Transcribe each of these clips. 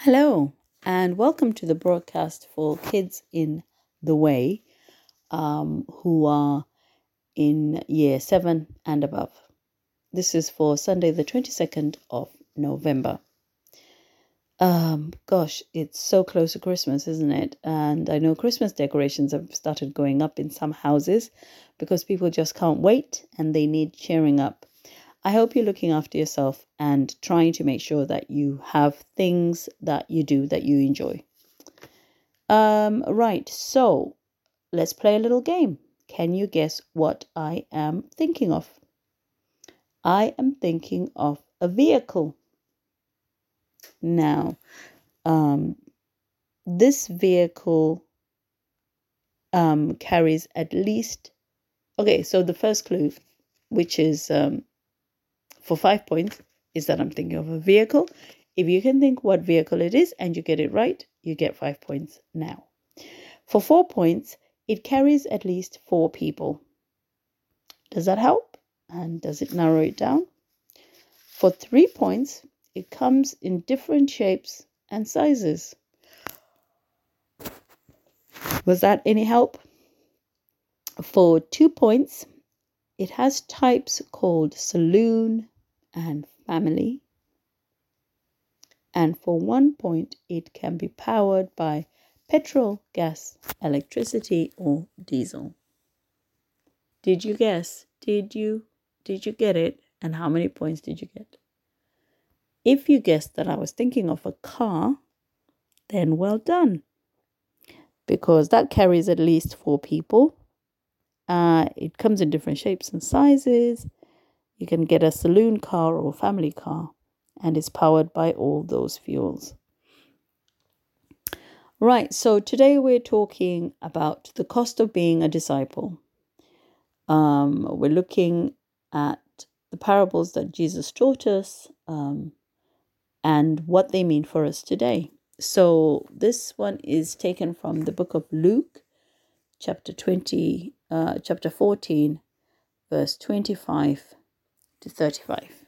Hello, and welcome to the broadcast for kids in the way who are in year 7 and above. This is for Sunday, the 22nd of November. Gosh, it's so close to Christmas, isn't it? And I know Christmas decorations have started going up in some houses because people just can't wait and they need cheering up. I hope you're looking after yourself and trying to make sure that you have things that you do that you enjoy. Right, so let's play a little game. Can you guess what I am thinking of? I am thinking of a vehicle. Now, this vehicle carries at least... Okay, so the first clue, which is for 5 points, is that I'm thinking of a vehicle. If you can think what vehicle it is and you get it right, you get 5 points now. For 4 points, it carries at least 4 people. Does that help? And does it narrow it down? For 3 points, it comes in different shapes and sizes. Was that any help? For 2 points, it has types called saloon and family. And for 1 point, it can be powered by petrol, gas, electricity, or diesel. Did you guess? Did you get it? And how many points did you get? If you guessed that I was thinking of a car, then well done. Because that carries at least 4 people. It comes in different shapes and sizes. You can get a saloon car or a family car, and it's powered by all those fuels. Right, so today we're talking about the cost of being a disciple. We're looking at the parables that Jesus taught us and what they mean for us today. So this one is taken from the book of Luke, chapter 14, verse 25 to 35.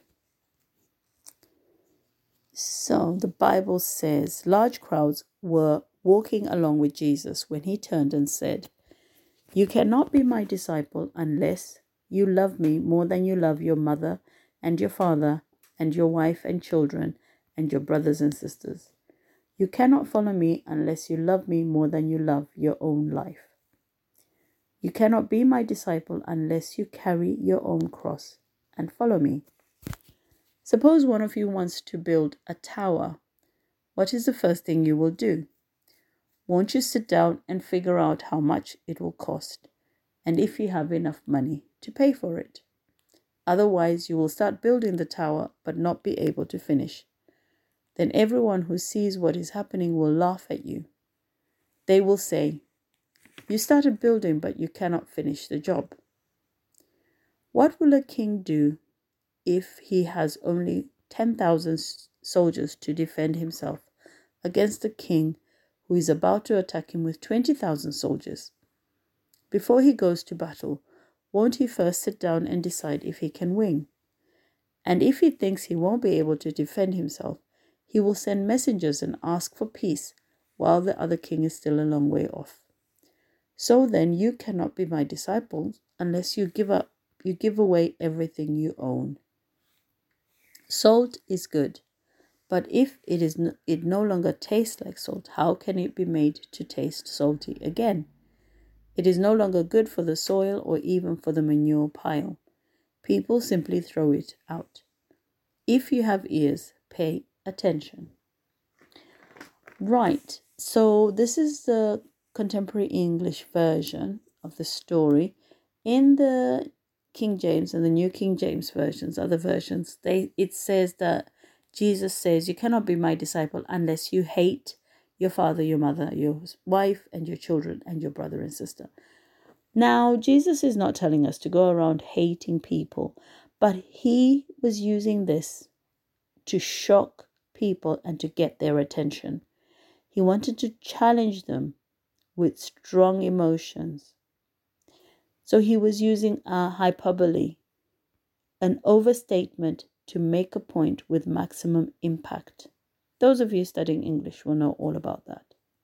So the Bible says, large crowds were walking along with Jesus when he turned and said, "You cannot be my disciple unless you love me more than you love your mother and your father and your wife and children and your brothers and sisters. You cannot follow me unless you love me more than you love your own life. You cannot be my disciple unless you carry your own cross and follow me." Suppose one of you wants to build a tower. What is the first thing you will do? Won't you sit down and figure out how much it will cost and if you have enough money to pay for it? Otherwise, you will start building the tower but not be able to finish. Then everyone who sees what is happening will laugh at you. They will say, "You started building but you cannot finish the job." What will a king do if he has only 10,000 soldiers to defend himself against a king who is about to attack him with 20,000 soldiers? Before he goes to battle, won't he first sit down and decide if he can win? And if he thinks he won't be able to defend himself, he will send messengers and ask for peace while the other king is still a long way off. So then you cannot be my disciples unless you give away everything you own. Salt is good, but if it no longer tastes like salt, how can it be made to taste salty again? It is no longer good for the soil or even for the manure pile. People simply throw it out. If you have ears, pay attention. Right, so this is the contemporary English version of the story. In the King James and the New King James versions, other versions, it says that Jesus says, "You cannot be my disciple unless you hate your father, your mother, your wife, and your children, and your brother and sister." Now, Jesus is not telling us to go around hating people, but he was using this to shock people and to get their attention. He wanted to challenge them with strong emotions. So he was using a hyperbole, an overstatement to make a point with maximum impact. Those of you studying English will know all about that.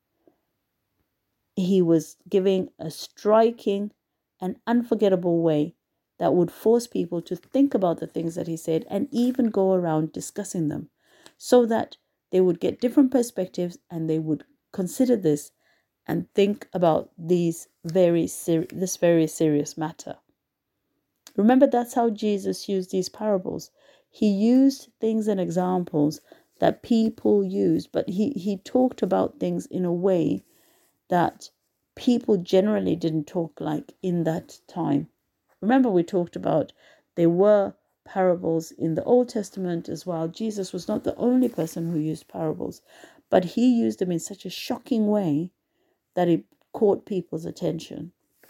He was giving a striking and unforgettable way that would force people to think about the things that he said and even go around discussing them, so that they would get different perspectives and they would consider this and think about this very serious matter. Remember, that's how Jesus used these parables. He used things and examples that people use, but he talked about things in a way that people generally didn't talk like in that time. Remember, we talked about there were parables in the Old Testament as well. Jesus was not the only person who used parables, but he used them in such a shocking way that it caught people's attention.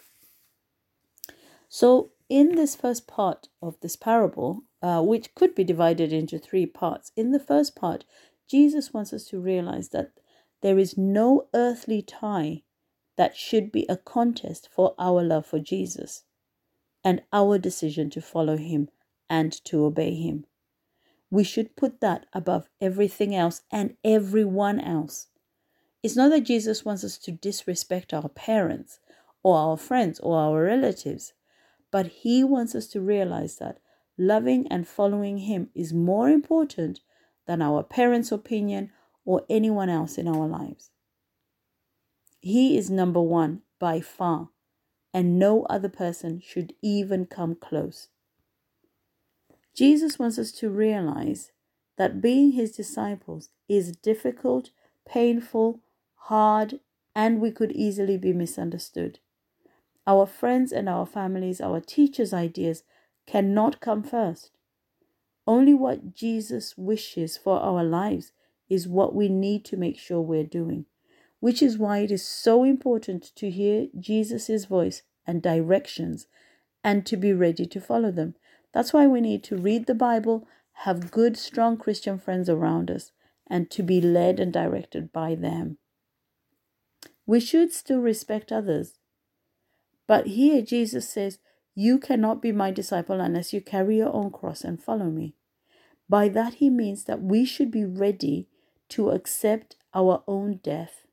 So in this first part of this parable, which could be divided into 3 parts, in the first part, Jesus wants us to realize that there is no earthly tie that should be a contest for our love for Jesus and our decision to follow him and to obey him. We should put that above everything else and everyone else. It's not that Jesus wants us to disrespect our parents or our friends or our relatives, but he wants us to realize that loving and following him is more important than our parents' opinion or anyone else in our lives. He is number one by far, and no other person should even come close. Jesus wants us to realize that being his disciples is difficult, painful, hard, and we could easily be misunderstood. Our friends and our families, our teachers' ideas cannot come first. Only what Jesus wishes for our lives is what we need to make sure we're doing, which is why it is so important to hear Jesus' voice and directions and to be ready to follow them. That's why we need to read the Bible, have good, strong Christian friends around us, and to be led and directed by them. We should still respect others. But here Jesus says, you cannot be my disciple unless you carry your own cross and follow me. By that he means that we should be ready to accept our own death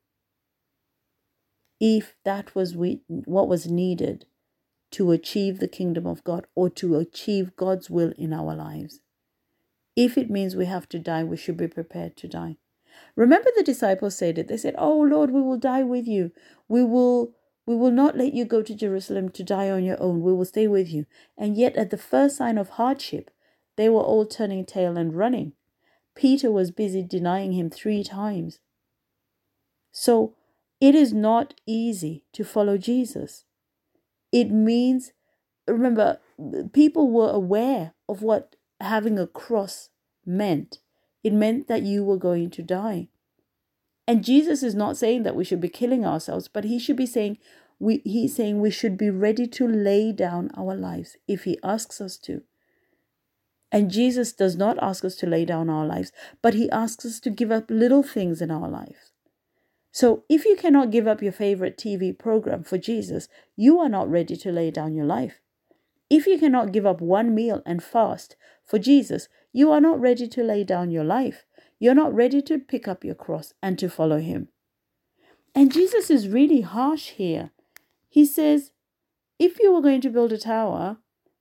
if that was what was needed to achieve the kingdom of God or to achieve God's will in our lives. If it means we have to die, we should be prepared to die. Remember, the disciples said it. They said, oh Lord, we will die with you. We will not let you go to Jerusalem to die on your own. We will stay with you. And yet at the first sign of hardship, they were all turning tail and running. Peter was busy denying him 3 times. So it is not easy to follow Jesus. It means, remember, people were aware of what having a cross meant. It meant that you were going to die. And Jesus is not saying that we should be killing ourselves, but he should be saying, he's saying we should be ready to lay down our lives if he asks us to. And Jesus does not ask us to lay down our lives, but he asks us to give up little things in our lives. So if you cannot give up your favorite TV program for Jesus, you are not ready to lay down your life. If you cannot give up one meal and fast for Jesus, you are not ready to lay down your life. You're not ready to pick up your cross and to follow him. And Jesus is really harsh here. He says, if you were going to build a tower,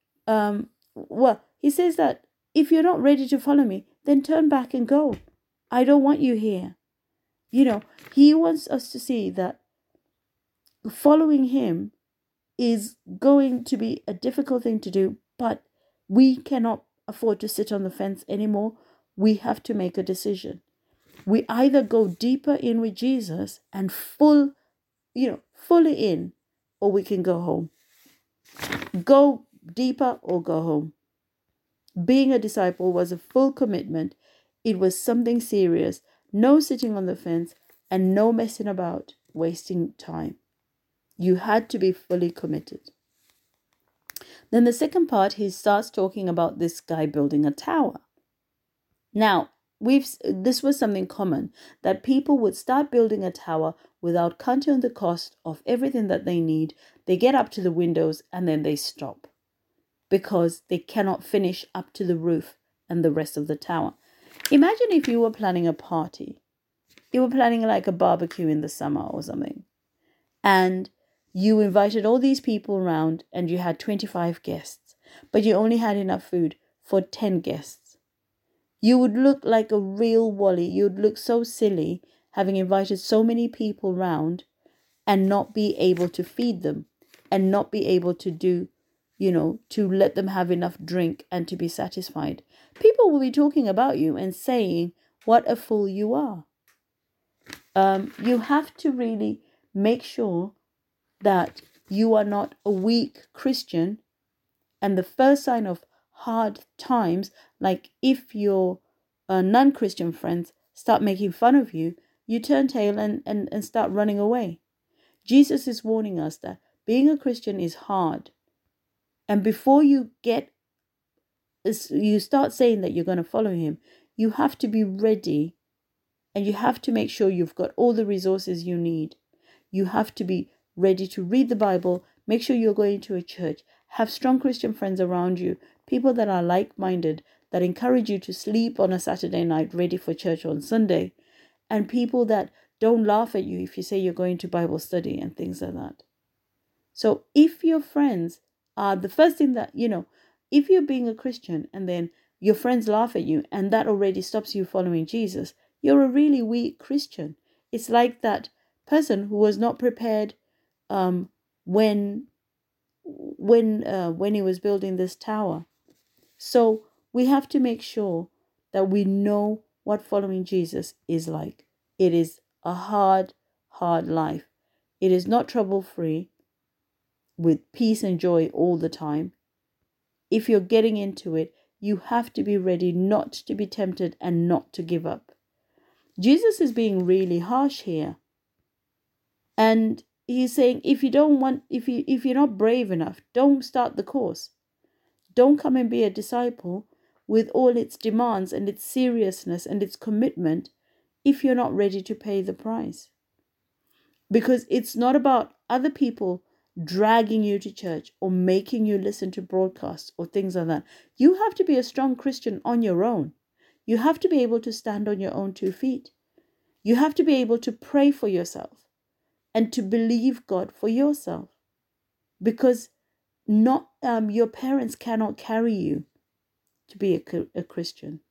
he says that if you're not ready to follow me, then turn back and go. I don't want you here. He wants us to see that following him is going to be a difficult thing to do, but we cannot afford to sit on the fence anymore. We have to make a decision. We either go deeper in with Jesus and fully in, or we can go home. Go deeper or go home. Being a disciple was a full commitment. It was something serious. No sitting on the fence and no messing about, wasting time. You had to be fully committed. Then the second part, he starts talking about this guy building a tower. Now, this was something common, that people would start building a tower without counting the cost of everything that they need. They get up to the windows and then they stop because they cannot finish up to the roof and the rest of the tower. Imagine if you were planning a party. You were planning like a barbecue in the summer or something. And you invited all these people around and you had 25 guests, but you only had enough food for 10 guests. You would look like a real Wally. You'd look so silly having invited so many people round and not be able to feed them and not be able to do, to let them have enough drink and to be satisfied. People will be talking about you and saying what a fool you are. You have to really make sure that you are not a weak Christian. And the first sign of hard times, like if your non-Christian friends start making fun of you, you turn tail and start running away. Jesus is warning us that being a Christian is hard. And before you start saying that you're going to follow him, you have to be ready and you have to make sure you've got all the resources you need. You have to be ready to read the Bible, make sure you're going to a church, have strong Christian friends around you, people that are like-minded, that encourage you to sleep on a Saturday night ready for church on Sunday, and people that don't laugh at you if you say you're going to Bible study and things like that. So if your friends are the first thing that, if you're being a Christian and then your friends laugh at you and that already stops you following Jesus, you're a really weak Christian. It's like that person who was not prepared when he was building this tower. So we have to make sure that we know what following Jesus is like. It is a hard life. It is not trouble-free with peace and joy all the time. If you're getting into it, you have to be ready not to be tempted and not to give up. Jesus is being really harsh here. And he's saying, if you're not brave enough, don't start the course. Don't come and be a disciple with all its demands and its seriousness and its commitment if you're not ready to pay the price. Because it's not about other people dragging you to church or making you listen to broadcasts or things like that. You have to be a strong Christian on your own. You have to be able to stand on your own 2 feet. You have to be able to pray for yourself and to believe God for yourself. Because not your parents cannot carry you to be a Christian.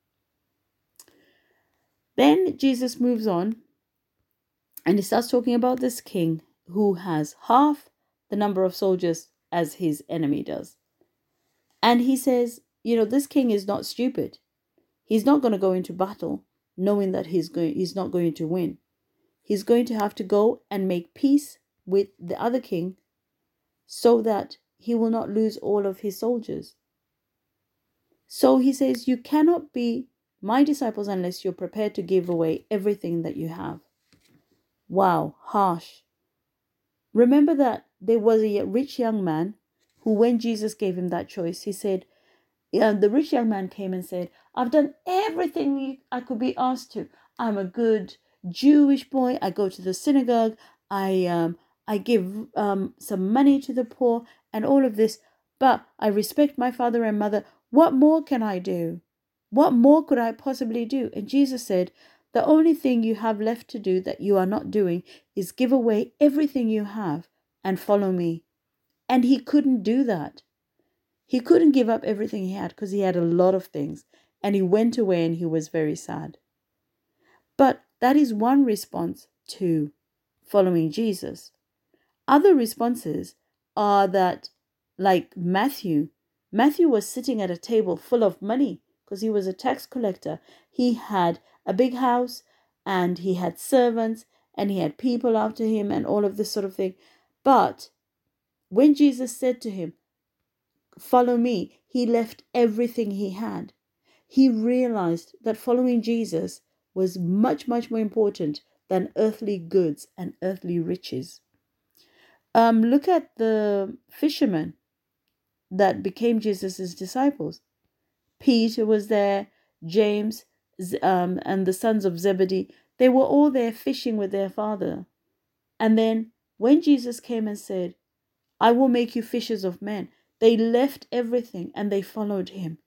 Then Jesus moves on and he starts talking about this king who has half the number of soldiers as his enemy does. And he says, this king is not stupid. He's not going to go into battle knowing that he's not going to win. He's going to have to go and make peace with the other king so that he will not lose all of his soldiers. So he says, you cannot be my disciples unless you're prepared to give away everything that you have. Wow, harsh. Remember that there was a rich young man who, when Jesus gave him that choice, he said, the rich young man came and said, I've done everything I could be asked to. I'm a good Jewish boy. I go to the synagogue. I give some money to the poor and all of this. But I respect my father and mother. What more can I do? What more could I possibly do? And Jesus said, the only thing you have left to do that you are not doing is give away everything you have and follow me. And he couldn't do that. He couldn't give up everything he had because he had a lot of things. And he went away and he was very sad. But that is one response to following Jesus. Other responses are that, like Matthew was sitting at a table full of money because he was a tax collector. He had a big house and he had servants and he had people after him and all of this sort of thing. But when Jesus said to him, follow me, he left everything he had. He realized that following Jesus was much, much more important than earthly goods and earthly riches. Look at the fishermen that became Jesus' disciples. Peter was there, James, and the sons of Zebedee. They were all there fishing with their father. And then when Jesus came and said, I will make you fishers of men, they left everything and they followed him.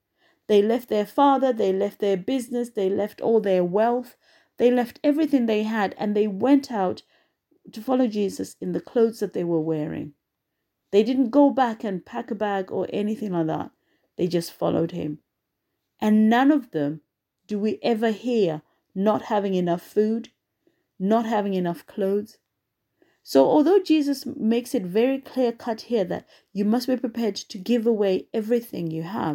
They left their father, they left their business, they left all their wealth, they left everything they had, and they went out to follow Jesus in the clothes that they were wearing. They didn't go back and pack a bag or anything like that. They just followed him. And none of them do we ever hear not having enough food, not having enough clothes. So although Jesus makes it very clear cut here that you must be prepared to give away everything you have,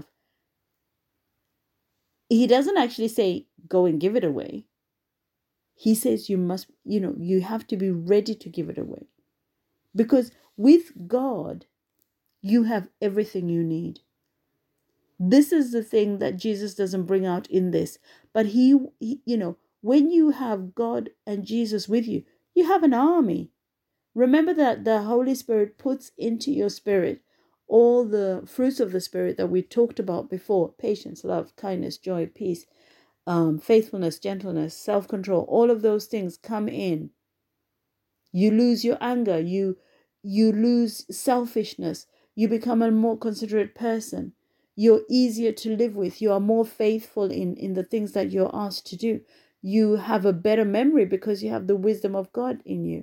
he doesn't actually say, go and give it away. He says you must, you have to be ready to give it away. Because with God, you have everything you need. This is the thing that Jesus doesn't bring out in this. But he when you have God and Jesus with you, you have an army. Remember that the Holy Spirit puts into your spirit all the fruits of the Spirit that we talked about before: patience, love, kindness, joy, peace, faithfulness, gentleness, self-control. All of those things come in. You lose your anger. You lose selfishness. You become a more considerate person. You're easier to live with. You are more faithful in the things that you're asked to do. You have a better memory because you have the wisdom of God in you.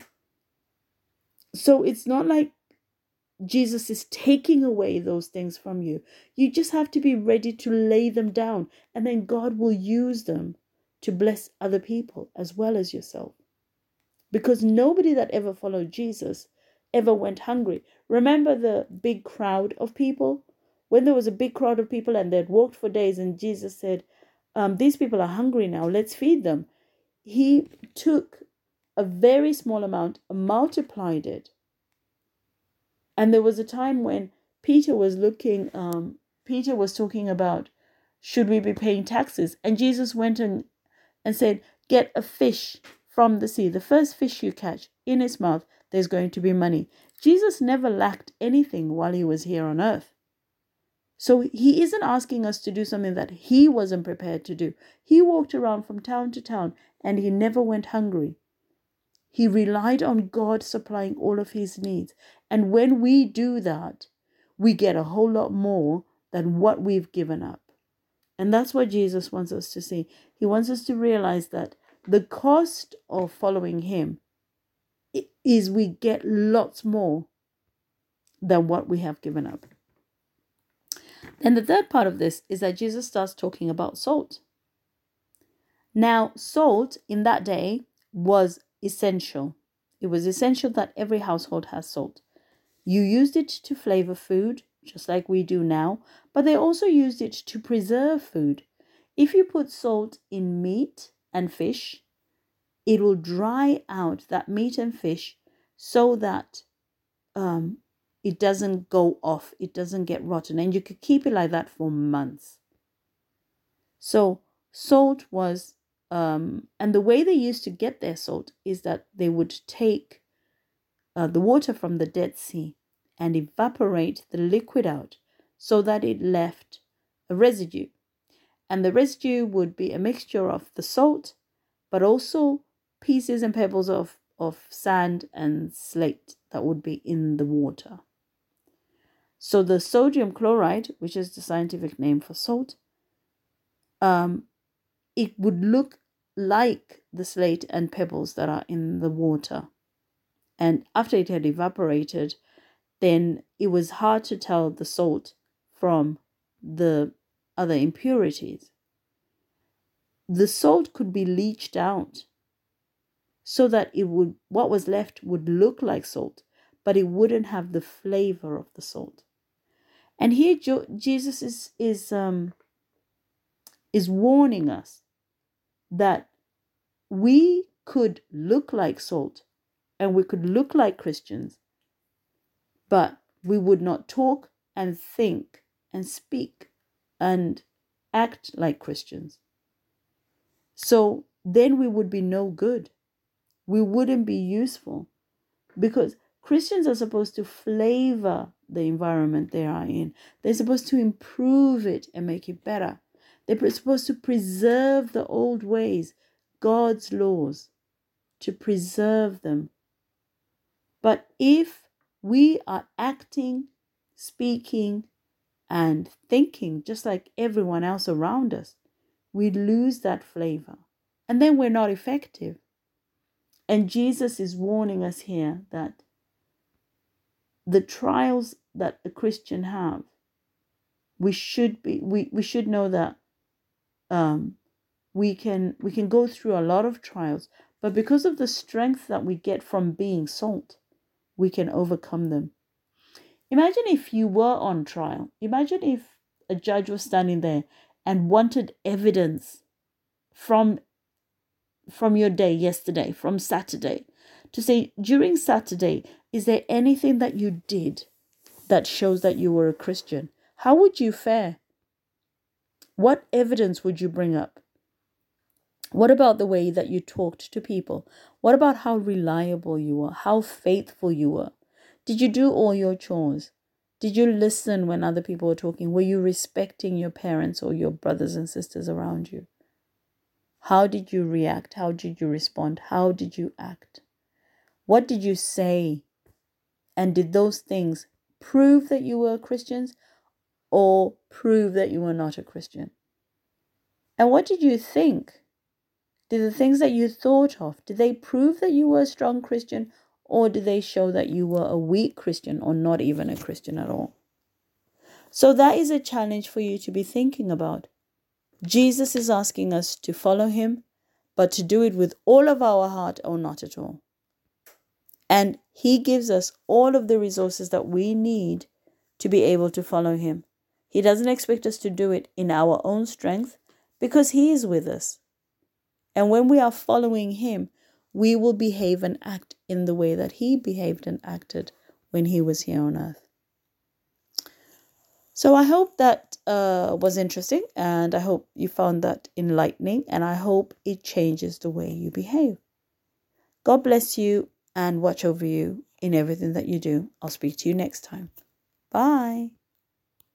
So it's not like Jesus is taking away those things from you. You just have to be ready to lay them down, and then God will use them to bless other people as well as yourself. Because nobody that ever followed Jesus ever went hungry. Remember the big crowd of people? When there was a big crowd of people and they'd walked for days, and Jesus said, these people are hungry now, let's feed them. He took a very small amount, multiplied it. And there was a time when Peter was talking about, should we be paying taxes? And Jesus went and said, get a fish from the sea. The first fish you catch, in its mouth, there's going to be money. Jesus never lacked anything while he was here on earth. So he isn't asking us to do something that he wasn't prepared to do. He walked around from town to town and he never went hungry. He relied on God supplying all of his needs. And when we do that, we get a whole lot more than what we've given up. And that's what Jesus wants us to see. He wants us to realize that the cost of following him is we get lots more than what we have given up. And the third part of this is that Jesus starts talking about salt. Now, salt in that day was essential. It was essential that every household has salt. You used it to flavor food, just like we do now, but they also used it to preserve food. If you put salt in meat and fish, it will dry out that meat and fish so that it doesn't go off, it doesn't get rotten, and you could keep it like that for months. So salt was, and the way they used to get their salt is that they would take the water from the Dead Sea and evaporate the liquid out so that it left a residue. And the residue would be a mixture of the salt, but also pieces and pebbles of sand and slate that would be in the water. So the sodium chloride, which is the scientific name for salt, it would look like the slate and pebbles that are in the water. And after it had evaporated, then it was hard to tell the salt from the other impurities. The salt could be leached out so that what was left would look like salt, but it wouldn't have the flavor of the salt. And here Jesus is warning us that we could look like salt and we could look like Christians, but we would not talk and think and speak and act like Christians. So then we would be no good. We wouldn't be useful, because Christians are supposed to flavor the environment they are in. They're supposed to improve it and make it better. They're supposed to preserve the old ways, God's laws, to preserve them. But if we are acting, speaking, and thinking just like everyone else around us, we lose that flavor. And then we're not effective. And Jesus is warning us here that the trials that a Christian have, we should know that we can go through a lot of trials, but because of the strength that we get from being salt, we can overcome them. Imagine if you were on trial. Imagine if a judge was standing there and wanted evidence from your day yesterday, from Saturday, to say, during Saturday, is there anything that you did that shows that you were a Christian? How would you fare? What evidence would you bring up? What about the way that you talked to people? What about how reliable you were? How faithful you were? Did you do all your chores? Did you listen when other people were talking? Were you respecting your parents or your brothers and sisters around you? How did you react? How did you respond? How did you act? What did you say? And did those things prove that you were Christians or prove that you were not a Christian? And what did you think? Did the things that you thought of, did they prove that you were a strong Christian, or did they show that you were a weak Christian or not even a Christian at all? So that is a challenge for you to be thinking about. Jesus is asking us to follow him, but to do it with all of our heart or not at all. And he gives us all of the resources that we need to be able to follow him. He doesn't expect us to do it in our own strength because he is with us. And when we are following him, we will behave and act in the way that he behaved and acted when he was here on earth. So I hope that was interesting, and I hope you found that enlightening, and I hope it changes the way you behave. God bless you and watch over you in everything that you do. I'll speak to you next time. Bye.